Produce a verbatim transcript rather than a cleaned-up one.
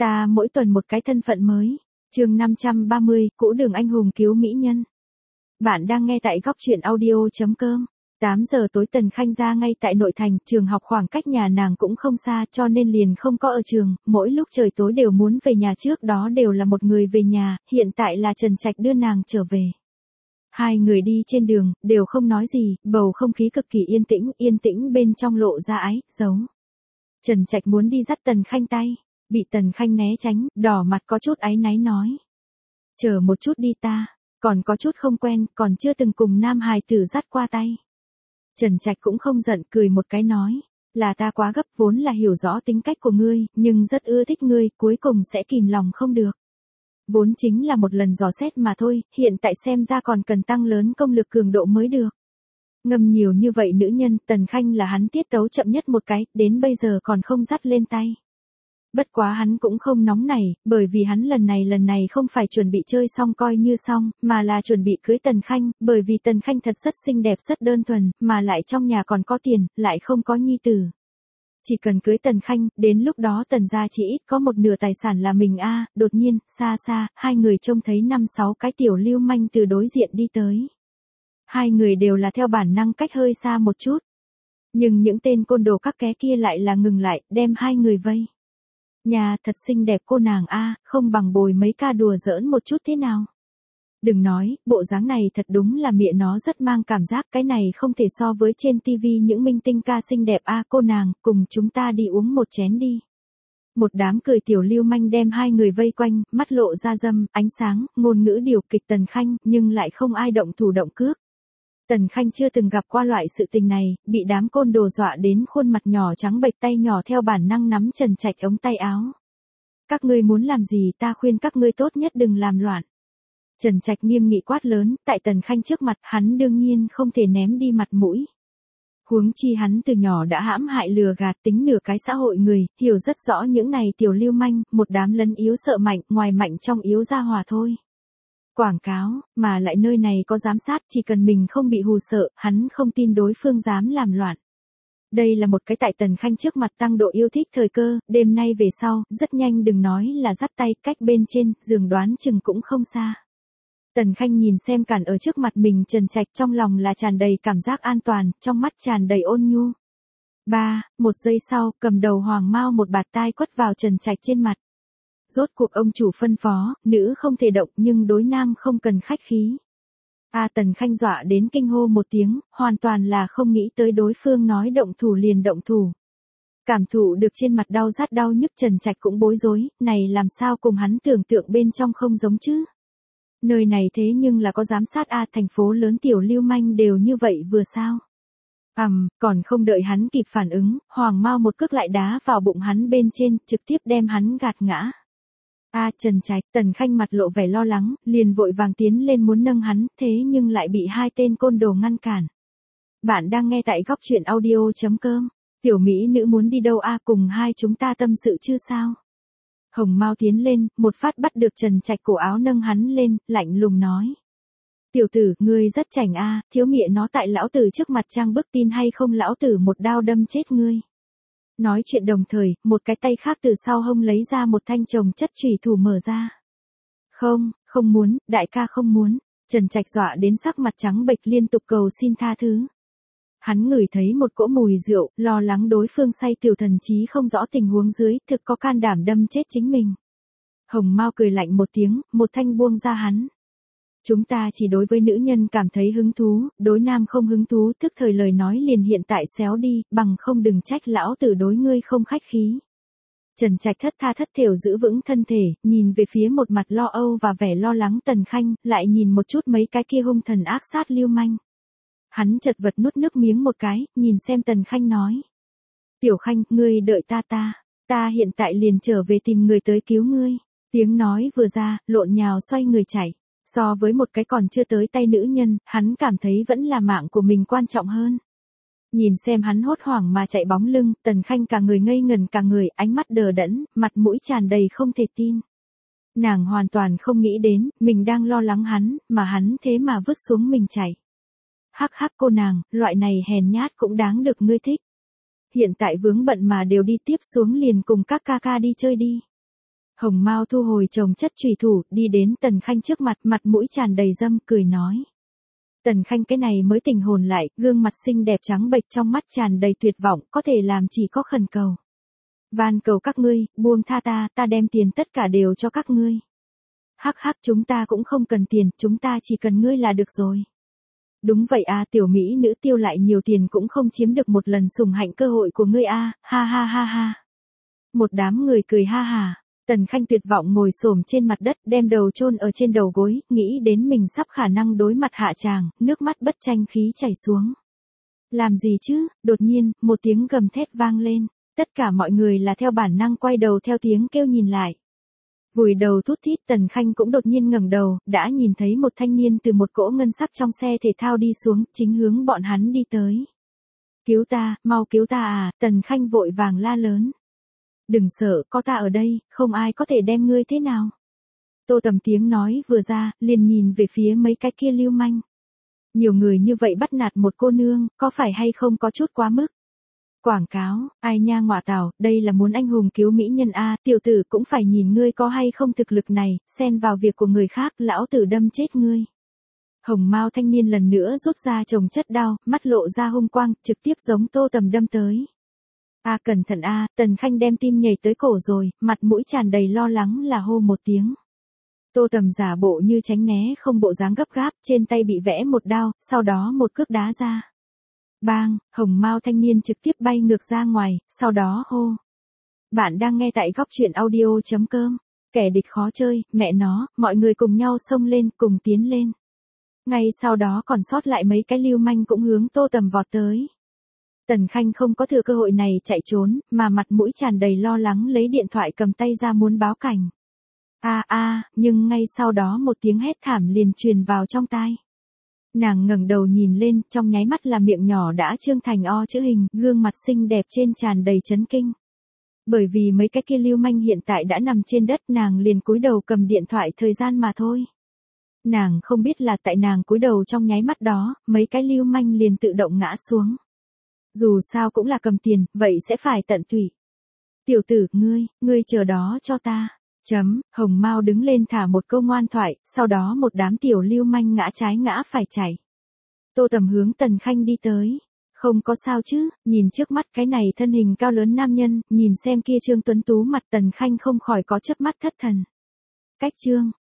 Ta mỗi tuần một cái thân phận mới. Chương năm trăm ba mươi, cũ đường anh hùng cứu mỹ nhân. Bạn đang nghe tại góc truyện audio chấm com. tám giờ tối Tần Khanh ra ngay tại nội thành, trường học khoảng cách nhà nàng cũng không xa cho nên liền không có ở trường, mỗi lúc trời tối đều muốn về nhà, trước đó đều là một người về nhà, hiện tại là Trần Trạch đưa nàng trở về. Hai người đi trên đường, đều không nói gì, bầu không khí cực kỳ yên tĩnh, yên tĩnh bên trong lộ ra ái, giấu. Trần Trạch muốn đi dắt Tần Khanh tay, bị Tần Khanh né tránh, đỏ mặt có chút áy náy nói. Chờ một chút đi ta, còn có chút không quen, còn chưa từng cùng nam hài tử dắt qua tay. Trần Trạch cũng không giận, cười một cái nói, là ta quá gấp, vốn là hiểu rõ tính cách của ngươi, nhưng rất ưa thích ngươi, cuối cùng sẽ kìm lòng không được. Vốn chính là một lần dò xét mà thôi, hiện tại xem ra còn cần tăng lớn công lực cường độ mới được. Ngâm nhiều như vậy nữ nhân, Tần Khanh là hắn tiết tấu chậm nhất một cái, đến bây giờ còn không dắt lên tay. Bất quá hắn cũng không nóng nảy, bởi vì hắn lần này lần này không phải chuẩn bị chơi xong coi như xong, mà là chuẩn bị cưới Tần Khanh, bởi vì Tần Khanh thật rất xinh đẹp rất đơn thuần, mà lại trong nhà còn có tiền, lại không có nhi tử. Chỉ cần cưới Tần Khanh, đến lúc đó Tần gia chỉ ít có một nửa tài sản là mình a. Đột nhiên, xa xa, hai người trông thấy năm sáu cái tiểu lưu manh từ đối diện đi tới. Hai người đều là theo bản năng cách hơi xa một chút. Nhưng những tên côn đồ các ké kia lại là ngừng lại, đem hai người vây. Nhà thật xinh đẹp cô nàng a, không bằng bồi mấy ca đùa giỡn một chút thế nào. Đừng nói, bộ dáng này thật đúng là mẹ nó rất mang cảm giác, cái này không thể so với trên tivi những minh tinh ca xinh đẹp a. Cô nàng, cùng chúng ta đi uống một chén đi. Một đám cười tiểu lưu manh đem hai người vây quanh, mắt lộ ra dâm, ánh sáng, ngôn ngữ điều kịch Tần Khanh, nhưng lại không ai động thủ động cước. Tần Khanh chưa từng gặp qua loại sự tình này, bị đám côn đồ dọa đến khuôn mặt nhỏ trắng bệch, tay nhỏ theo bản năng nắm Trần Trạch ống tay áo. Các ngươi muốn làm gì, ta khuyên các ngươi tốt nhất đừng làm loạn. Trần Trạch nghiêm nghị quát lớn, tại Tần Khanh trước mặt, hắn đương nhiên không thể ném đi mặt mũi. Huống chi hắn từ nhỏ đã hãm hại lừa gạt tính nửa cái xã hội người, hiểu rất rõ những này tiểu lưu manh, một đám lấn yếu sợ mạnh, ngoài mạnh trong yếu ra hòa thôi. Quảng cáo, mà lại nơi này có giám sát, chỉ cần mình không bị hù sợ, hắn không tin đối phương dám làm loạn. Đây là một cái tại Tần Khanh trước mặt tăng độ yêu thích thời cơ, đêm nay về sau, rất nhanh đừng nói là dắt tay, cách bên trên, giường đoán chừng cũng không xa. Tần Khanh nhìn xem cản ở trước mặt mình Trần Trạch, trong lòng là tràn đầy cảm giác an toàn, trong mắt tràn đầy ôn nhu. Ba, một giây sau, cầm đầu hoàng mao một bạt tai quất vào Trần Trạch trên mặt. Rốt cuộc ông chủ phân phó, nữ không thể động nhưng đối nam không cần khách khí. A Tần Khanh dọa đến kinh hô một tiếng, hoàn toàn là không nghĩ tới đối phương nói động thủ liền động thủ. Cảm thụ được trên mặt đau rát đau nhức, Trần Trạch cũng bối rối, này làm sao cùng hắn tưởng tượng bên trong không giống chứ. Nơi này thế nhưng là có giám sát a, thành phố lớn tiểu lưu manh đều như vậy vừa sao. Ầm, um, còn không đợi hắn kịp phản ứng, hoàng mao một cước lại đá vào bụng hắn bên trên, trực tiếp đem hắn gạt ngã. A à, Trần Trạch, Tần Khanh mặt lộ vẻ lo lắng, liền vội vàng tiến lên muốn nâng hắn, thế nhưng lại bị hai tên côn đồ ngăn cản. Bạn đang nghe tại góc truyện audio chấm com. Tiểu mỹ nữ muốn đi đâu a, à, cùng hai chúng ta tâm sự chứ sao? Hồng Mao tiến lên, một phát bắt được Trần Trạch cổ áo nâng hắn lên, lạnh lùng nói. Tiểu tử, ngươi rất chảnh a, à, thiếu mịa nó tại lão tử trước mặt trang bức, tin hay không lão tử một đao đâm chết ngươi. Nói chuyện đồng thời, một cái tay khác từ sau hông lấy ra một thanh chồng chất chủy thủ mở ra. Không, không muốn, đại ca không muốn. Trần Trạch dọa đến sắc mặt trắng bệch liên tục cầu xin tha thứ. Hắn ngửi thấy một cỗ mùi rượu, lo lắng đối phương say tiểu thần trí không rõ tình huống dưới, thực có can đảm đâm chết chính mình. Hồng Mao cười lạnh một tiếng, một thanh buông ra hắn. Chúng ta chỉ đối với nữ nhân cảm thấy hứng thú, đối nam không hứng thú, tức thời lời nói liền hiện tại xéo đi, bằng không đừng trách lão tử đối ngươi không khách khí. Trần Trạch thất tha thất thểu giữ vững thân thể, nhìn về phía một mặt lo âu và vẻ lo lắng Tần Khanh, lại nhìn một chút mấy cái kia hung thần ác sát lưu manh. Hắn chật vật nuốt nước miếng một cái, nhìn xem Tần Khanh nói. Tiểu Khanh, ngươi đợi ta ta, ta hiện tại liền trở về tìm người tới cứu ngươi. Tiếng nói vừa ra, lộn nhào xoay người chạy. So với một cái còn chưa tới tay nữ nhân, hắn cảm thấy vẫn là mạng của mình quan trọng hơn. Nhìn xem hắn hốt hoảng mà chạy bóng lưng, Tần Khanh cả người ngây ngần cả người, ánh mắt đờ đẫn, mặt mũi tràn đầy không thể tin. Nàng hoàn toàn không nghĩ đến, mình đang lo lắng hắn, mà hắn thế mà vứt xuống mình chạy. Hắc hắc cô nàng, loại này hèn nhát cũng đáng được ngươi thích. Hiện tại vướng bận mà đều đi tiếp xuống liền cùng các ca ca đi chơi đi. Hồng Mao thu hồi chồng chất chủy thủ, đi đến Tần Khanh trước mặt, mặt mũi tràn đầy dâm, cười nói. Tần Khanh cái này mới tỉnh hồn lại, gương mặt xinh đẹp trắng bệch trong mắt tràn đầy tuyệt vọng, có thể làm chỉ có khẩn cầu. Van cầu các ngươi, buông tha ta, ta đem tiền tất cả đều cho các ngươi. Hắc hắc, chúng ta cũng không cần tiền, chúng ta chỉ cần ngươi là được rồi. Đúng vậy à, tiểu mỹ nữ tiêu lại nhiều tiền cũng không chiếm được một lần sủng hạnh cơ hội của ngươi a, ha ha ha ha. Một đám người cười ha hà. Tần Khanh tuyệt vọng ngồi xổm trên mặt đất, đem đầu chôn ở trên đầu gối, nghĩ đến mình sắp khả năng đối mặt hạ tràng, nước mắt bất tranh khí chảy xuống. Làm gì chứ? Đột nhiên, một tiếng gầm thét vang lên. Tất cả mọi người là theo bản năng quay đầu theo tiếng kêu nhìn lại. Vùi đầu thút thít, Tần Khanh cũng đột nhiên ngẩng đầu, đã nhìn thấy một thanh niên từ một cỗ ngân sắc trong xe thể thao đi xuống, chính hướng bọn hắn đi tới. Cứu ta, mau cứu ta à, Tần Khanh vội vàng la lớn. Đừng sợ, có ta ở đây, không ai có thể đem ngươi thế nào. Tô Tầm tiếng nói vừa ra, liền nhìn về phía mấy cái kia lưu manh. Nhiều người như vậy bắt nạt một cô nương, có phải hay không có chút quá mức? Quảng cáo, ai nha ngọa tảo, đây là muốn anh hùng cứu mỹ nhân a, tiểu tử cũng phải nhìn ngươi có hay không thực lực này, xen vào việc của người khác, lão tử đâm chết ngươi. Hồng Mao thanh niên lần nữa rút ra chồng chất đao, mắt lộ ra hung quang, trực tiếp giống Tô Tầm đâm tới. A cẩn thận a, Tần Khanh đem tim nhảy tới cổ rồi, mặt mũi tràn đầy lo lắng là hô một tiếng. Tô Tầm giả bộ như tránh né không bộ dáng gấp gáp, trên tay bị vẽ một đao, sau đó một cước đá ra. Bang, Hồng Mao thanh niên trực tiếp bay ngược ra ngoài, sau đó hô. Bạn đang nghe tại góc truyện audio chấm com, kẻ địch khó chơi, mẹ nó, mọi người cùng nhau xông lên, cùng tiến lên. Ngay sau đó còn sót lại mấy cái lưu manh cũng hướng Tô Tầm vọt tới. Tần Khanh không có thừa cơ hội này chạy trốn, mà mặt mũi tràn đầy lo lắng lấy điện thoại cầm tay ra muốn báo cảnh. A a, nhưng ngay sau đó một tiếng hét thảm liền truyền vào trong tai. Nàng ngẩng đầu nhìn lên, trong nháy mắt là miệng nhỏ đã trương thành O chữ hình, gương mặt xinh đẹp trên tràn đầy chấn kinh. Bởi vì mấy cái kia lưu manh hiện tại đã nằm trên đất, nàng liền cúi đầu cầm điện thoại thời gian mà thôi. Nàng không biết là tại nàng cúi đầu trong nháy mắt đó, mấy cái lưu manh liền tự động ngã xuống. Dù sao cũng là cầm tiền, vậy sẽ phải tận tụy. Tiểu tử, ngươi, ngươi chờ đó cho ta. Chấm, Hồng Mao đứng lên thả một câu ngoan thoại, sau đó một đám tiểu lưu manh ngã trái ngã phải chạy. Tô Tầm hướng Tần Khanh đi tới. Không có sao chứ, nhìn trước mắt cái này thân hình cao lớn nam nhân, nhìn xem kia Trương Tuấn Tú mặt Tần Khanh không khỏi có chớp mắt thất thần. Cách Trương,